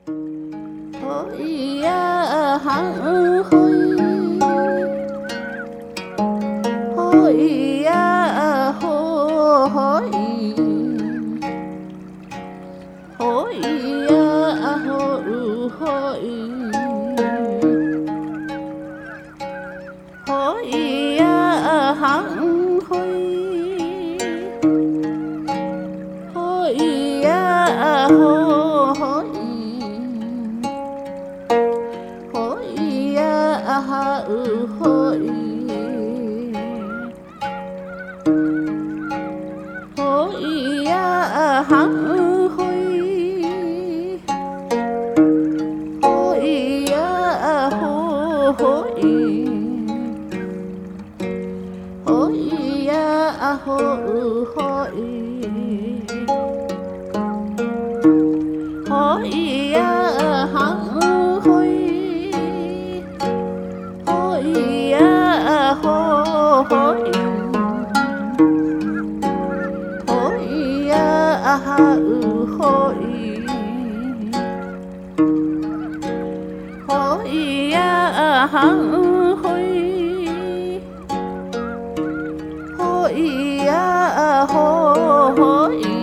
hỡi hằng hôi hôi hôi hôi hôi hôi hằng hôi hôi hôi hôi hôi hằng hôi hôi hôi hôi hôi hằng hôi hôi hôi hôi hằng hôi hôi hôi